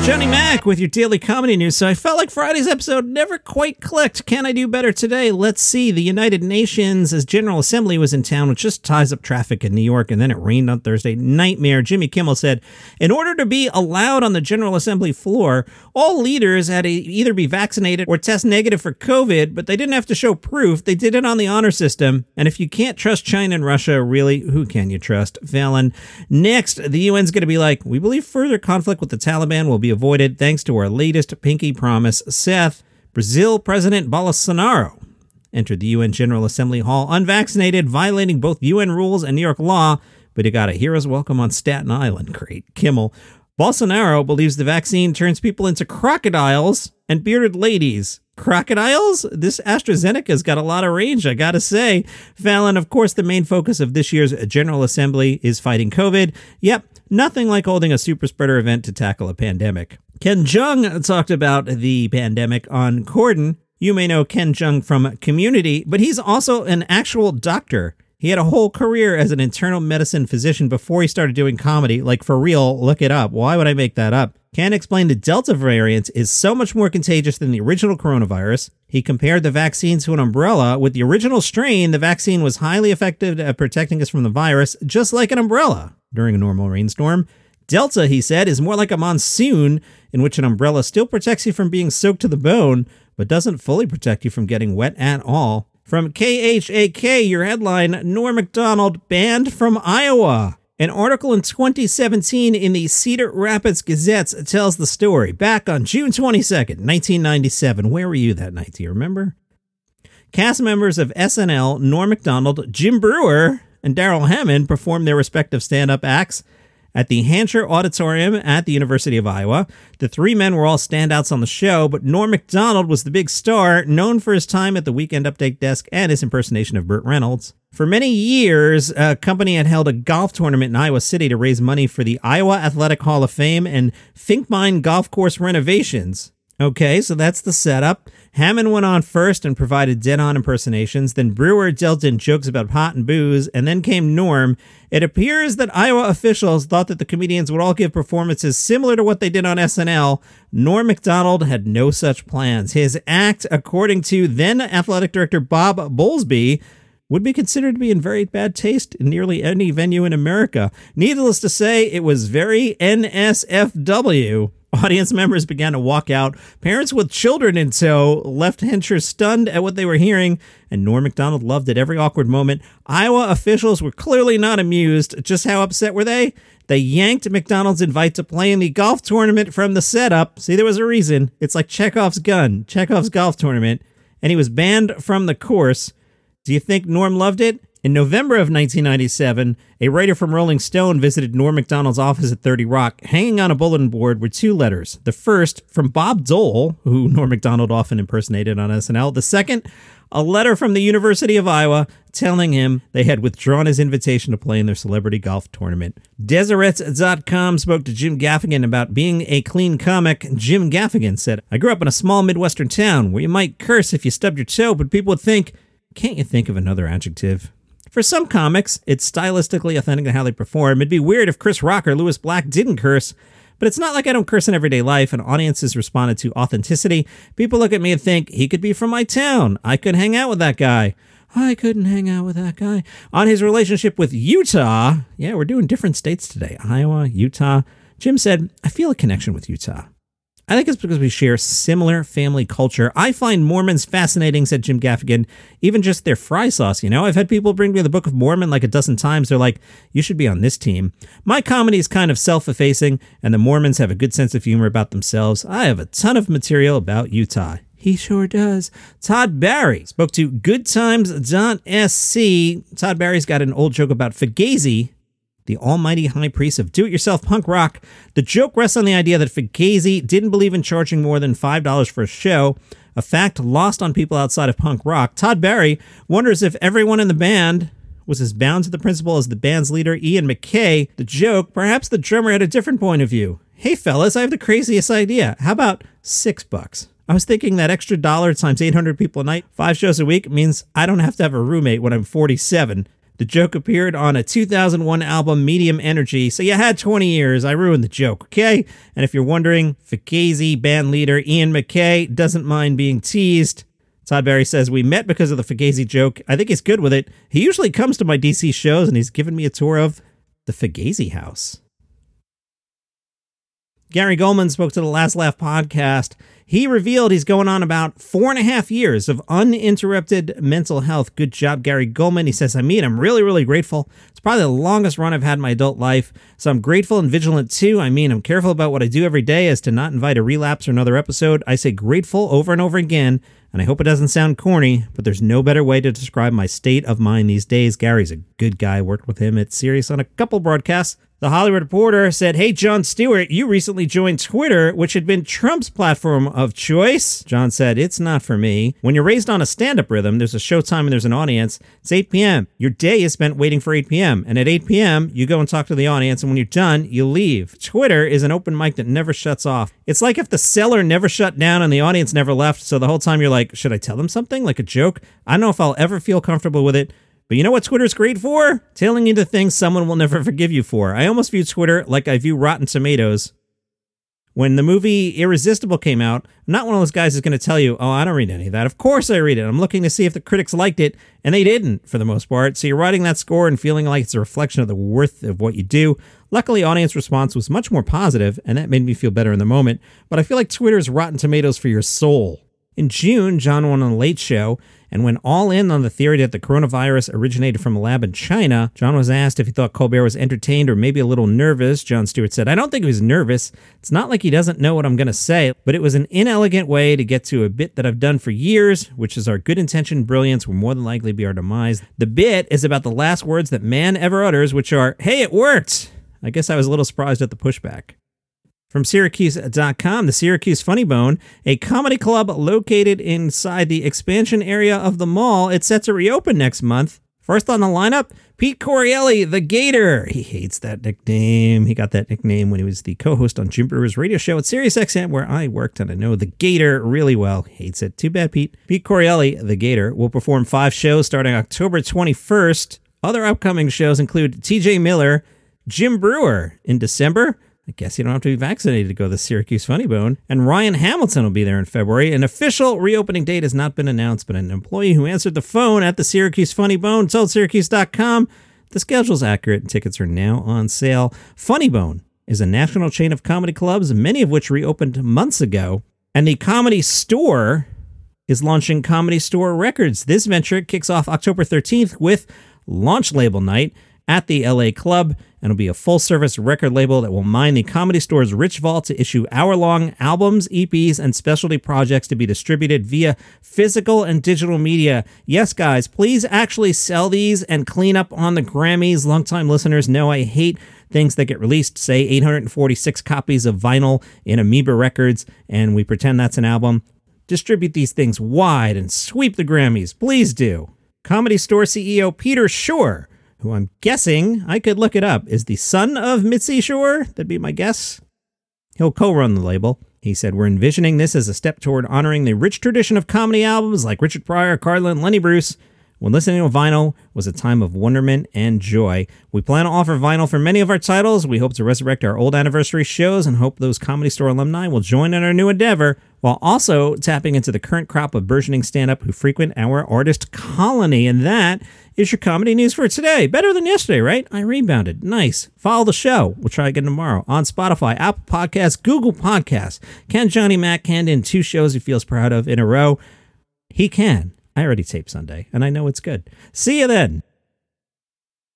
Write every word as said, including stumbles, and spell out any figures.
Joni Mack with your daily comedy news. So I felt like Friday's episode never quite clicked. Can I do better today? Let's see. The United Nations General Assembly was in town, which just ties up traffic in New York, and then it rained on Thursday. Nightmare. Jimmy Kimmel said, in order to be allowed on the General Assembly floor, all leaders had to either be vaccinated or test negative for COVID, but they didn't have to show proof. They did it on the honor system. And if you can't trust China and Russia, really, who can you trust? Fallon. Next, the U N's going to be like, we believe further conflict with the Taliban will be avoided thanks to our latest pinky promise. Seth, Brazil President Bolsonaro entered the U N General Assembly Hall unvaccinated, violating both U N rules and New York law, but he got a hero's welcome on Staten Island. Great. Kimmel. Bolsonaro believes the vaccine turns people into crocodiles and bearded ladies. Crocodiles? This AstraZeneca's got a lot of range, I gotta say. Fallon, of course, the main focus of this year's General Assembly is fighting COVID. Yep, nothing like holding a super spreader event to tackle a pandemic. Ken Jeong talked about the pandemic on Corden. You may know Ken Jeong from Community, but he's also an actual doctor. He had a whole career as an internal medicine physician before he started doing comedy. Like, for real, look it up. Why would I make that up? Ken explained the Delta variant is so much more contagious than the original coronavirus. He compared the vaccine to an umbrella. With the original strain, the vaccine was highly effective at protecting us from the virus, just like an umbrella during a normal rainstorm. Delta, he said, is more like a monsoon, in which an umbrella still protects you from being soaked to the bone, but doesn't fully protect you from getting wet at all. From K H A K, your headline, Norm Macdonald banned from Iowa. An article in twenty seventeen in the Cedar Rapids Gazette tells the story. Back on June twenty-second, nineteen ninety-seven. Where were you that night? Do you remember? Cast members of S N L, Norm Macdonald, Jim Breuer, and Darrell Hammond performed their respective stand-up acts at the Hancher Auditorium at the University of Iowa. The three men were all standouts on the show, but Norm Macdonald was the big star, known for his time at the Weekend Update desk and his impersonation of Burt Reynolds. For many years, a company had held a golf tournament in Iowa City to raise money for the Iowa Athletic Hall of Fame and Finkmine golf course renovations. Okay, so that's the setup. Hammond went on first and provided dead-on impersonations. Then Breuer dealt in jokes about pot and booze, and then came Norm. It appears that Iowa officials thought that the comedians would all give performances similar to what they did on S N L. Norm Macdonald had no such plans. His act, according to then athletic director Bob Bowlesby, would be considered to be in very bad taste in nearly any venue in America. Needless to say, it was very N S F W. Audience members began to walk out. Parents with children in tow left Hancher stunned at what they were hearing, and Norm Macdonald loved at every awkward moment. Iowa officials were clearly not amused. Just how upset were they? They yanked Macdonald's invite to play in the golf tournament from the setup. See, there was a reason. It's like Chekhov's gun, Chekhov's golf tournament, and he was banned from the course. Do you think Norm loved it? In November of nineteen ninety-seven, a writer from Rolling Stone visited Norm Macdonald's office at thirty Rock. Hanging on a bulletin board were two letters. The first, from Bob Dole, who Norm Macdonald often impersonated on S N L. The second, a letter from the University of Iowa telling him they had withdrawn his invitation to play in their celebrity golf tournament. Deseret dot com spoke to Jim Gaffigan about being a clean comic. Jim Gaffigan said, I grew up in a small Midwestern town where you might curse if you stubbed your toe, but people would think, can't you think of another adjective? For some comics, it's stylistically authentic to how they perform. It'd be weird if Chris Rock or Louis Black didn't curse, but it's not like I don't curse in everyday life, and audiences responded to authenticity. People look at me and think, he could be from my town. I could hang out with that guy. I couldn't hang out with that guy. On his relationship with Utah, yeah, we're doing different states today. Iowa, Utah. Jim said, I feel a connection with Utah. I think it's because we share similar family culture. I find Mormons fascinating, said Jim Gaffigan. Even just their fry sauce, you know? I've had people bring me the Book of Mormon like a dozen times. They're like, you should be on this team. My comedy is kind of self-effacing, and the Mormons have a good sense of humor about themselves. I have a ton of material about Utah. He sure does. Todd Barry spoke to good times dot s c. Todd Barry's got an old joke about Fugazi, the almighty high priest of do-it-yourself punk rock. The joke rests on the idea that Fugazi didn't believe in charging more than five dollars for a show, a fact lost on people outside of punk rock. Todd Barry wonders if everyone in the band was as bound to the principle as the band's leader, Ian MacKaye. The joke, perhaps the drummer had a different point of view. Hey fellas, I have the craziest idea. How about six bucks? I was thinking that extra dollar times eight hundred people a night, five shows a week, means I don't have to have a roommate when I'm forty-seven. The joke appeared on a two thousand one album, Medium Energy, so you had twenty years. I ruined the joke, okay? And if you're wondering, Fugazi band leader Ian MacKaye doesn't mind being teased. Todd Barry says, we met because of the Fugazi joke. I think he's good with it. He usually comes to my D C shows, and he's given me a tour of the Fugazi house. Gary Goldman spoke to the Last Laugh podcast. He revealed he's going on about four and a half years of uninterrupted mental health. Good job, Gary Goldman. He says, I mean, I'm really, really grateful. It's probably the longest run I've had in my adult life. So I'm grateful and vigilant too. I mean, I'm careful about what I do every day as to not invite a relapse or another episode. I say grateful over and over again. And I hope it doesn't sound corny, but there's no better way to describe my state of mind these days. Gary's a good guy. Worked with him at Sirius on a couple broadcasts. The Hollywood Reporter said, hey, Jon Stewart, you recently joined Twitter, which had been Trump's platform of choice. Jon said, it's not for me. When you're raised on a stand-up rhythm, there's a showtime and there's an audience. It's eight p.m. Your day is spent waiting for eight p.m. And at eight p.m., you go and talk to the audience. And when you're done, you leave. Twitter is an open mic that never shuts off. It's like if the cellar never shut down and the audience never left. So the whole time you're like, should I tell them something? Like a joke? I don't know if I'll ever feel comfortable with it. But you know what Twitter's great for? Telling you the things someone will never forgive you for. I almost view Twitter like I view Rotten Tomatoes. When the movie Irresistible came out, I'm not one of those guys who's going to tell you, oh, I don't read any of that. Of course I read it. I'm looking to see if the critics liked it, and they didn't, for the most part. So you're writing that score and feeling like it's a reflection of the worth of what you do. Luckily, audience response was much more positive, and that made me feel better in the moment. But I feel like Twitter's Rotten Tomatoes for your soul. In June, John went on The Late Show and went all in on the theory that the coronavirus originated from a lab in China. John was asked if he thought Colbert was entertained or maybe a little nervous. Jon Stewart said, I don't think he was nervous. It's not like he doesn't know what I'm going to say, but it was an inelegant way to get to a bit that I've done for years, which is our good intention brilliance will more than likely be our demise. The bit is about the last words that man ever utters, which are, hey, it worked. I guess I was a little surprised at the pushback. From Syracuse dot com, the Syracuse Funny Bone, a comedy club located inside the expansion area of the mall. It's set to reopen next month. First on the lineup, Pete Correale, the Gator. He hates that nickname. He got that nickname when he was the co-host on Jim Brewer's radio show at Sirius X M, where I worked, and I know the Gator really well. Hates it. Too bad, Pete. Pete Correale, the Gator, will perform five shows starting October twenty-first. Other upcoming shows include T J Miller, Jim Brewer in December. I guess you don't have to be vaccinated to go to the Syracuse Funny Bone. And Ryan Hamilton will be there in February. An official reopening date has not been announced, but an employee who answered the phone at the Syracuse Funny Bone told Syracuse dot com the schedule's accurate and tickets are now on sale. Funny Bone is a national chain of comedy clubs, many of which reopened months ago. And the Comedy Store is launching Comedy Store Records. This venture kicks off October thirteenth with launch label night at the L A Club, and it'll be a full-service record label that will mine the Comedy Store's rich vault to issue hour-long albums, E Ps, and specialty projects to be distributed via physical and digital media. Yes, guys, please actually sell these and clean up on the Grammys. Longtime listeners know I hate things that get released, say eight hundred forty-six copies of vinyl in Amoeba Records, and we pretend that's an album. Distribute these things wide and sweep the Grammys. Please do. Comedy Store C E O Peter Shore, who I'm guessing, I could look it up, is the son of Mitzi Shore. That'd be my guess. He'll co-run the label. He said, we're envisioning this as a step toward honoring the rich tradition of comedy albums like Richard Pryor, Carlin, and Lenny Bruce. When listening to vinyl was a time of wonderment and joy. We plan to offer vinyl for many of our titles. We hope to resurrect our old anniversary shows and hope those Comedy Store alumni will join in our new endeavor, while also tapping into the current crop of burgeoning stand-up who frequent our artist colony. And that is your comedy news for today. Better than yesterday, right? I rebounded. Nice. Follow the show. We'll try again tomorrow on Spotify, Apple Podcasts, Google Podcasts. Can Johnny Mac hand in two shows he feels proud of in a row? He can. I already taped Sunday, and I know it's good. See you then.